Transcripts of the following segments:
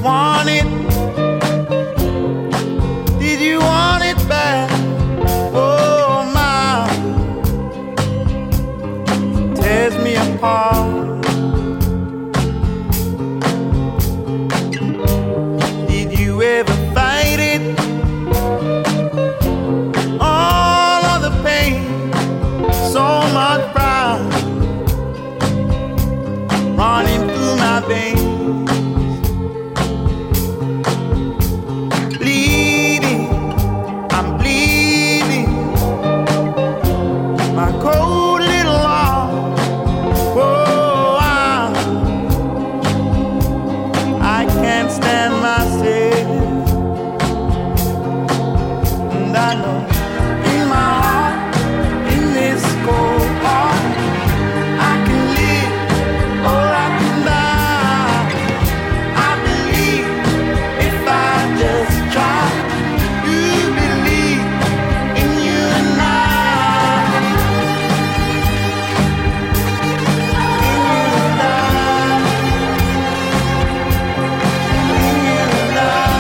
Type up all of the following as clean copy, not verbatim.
want it? Did you want it back? Oh my, tears me apart. Did you ever fight it? All of the pain, so much pride running through my veins. Bleeding, I'm bleeding. My cold little heart. Oh, I can't stand myself. And I know in my heart, in this cold heart, I can live or I can die. I believe if I just try. You believe in you and I. In you and I. In you and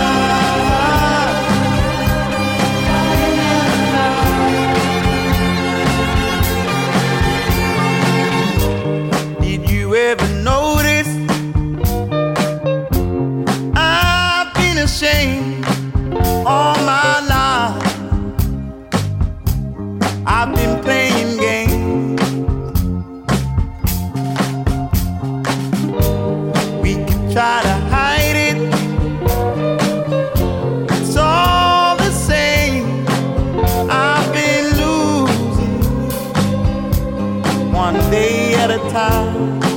I. Did you ever notice I've been ashamed all my life? I've been playing games. We could try to hide it. It's all the same. I've been losing one day at a time.